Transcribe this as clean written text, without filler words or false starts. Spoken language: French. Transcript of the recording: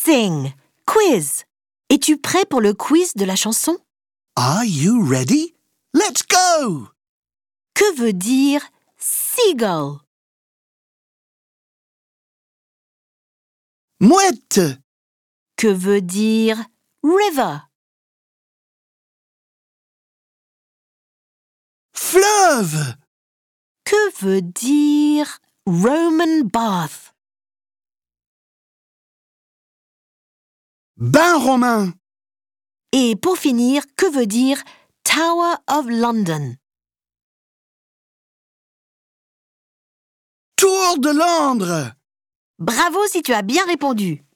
Sing. Quiz. Es-tu prêt pour le quiz de la chanson? Are you ready? Let's go! Que veut dire seagull? Mouette, Que veut dire river? fleuve, Que veut dire Roman bath? bain romain, Et pour finir, que veut dire Tower of London? tour de Londres. Bravo si tu as bien répondu!